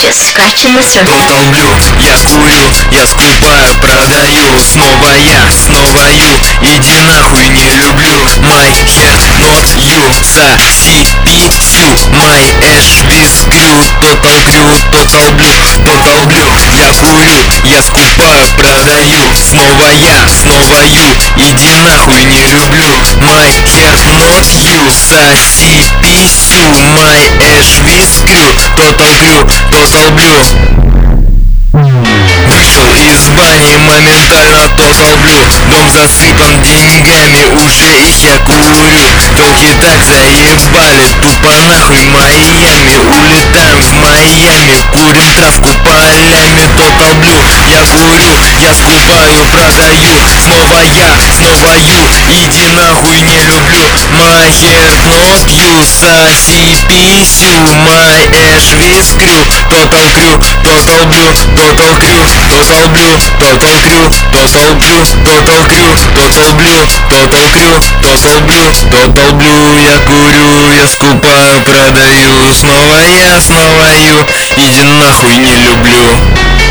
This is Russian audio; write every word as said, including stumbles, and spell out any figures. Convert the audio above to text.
Just scratching the surface. Долблю, я курю, я скупаю, продаю. Снова я, снова ю. Иди нахуй, не люблю. My hair, not you. Соси писю. My ash with crew. Total crew, total blue, total blue. Я курю, я скупаю, продаю. Снова я, снова ю. Иди нахуй, не люблю. My hair, not you. Соси писю. My ash with crew. Total crew, total blue. Вышел из бани, моментально total blue. Дом засыпан деньгами, уже их я курю. Телки так заебали, тупо нахуй Майами. Улетаем в Майами, курим травку полями. Total blue, я курю, я скупаю, продаю. Снова я, снова ю, иди нахуй, не люблю. My hair, not you. Соси писю. My ash with crew. Total crew, total blue, total crew. Total blue, total crew, total blue, total crew, total blue, total crew, total blue, total blue. Я курю, я скупаю, продаю. Снова я, снова ю, иди нахуй, не люблю.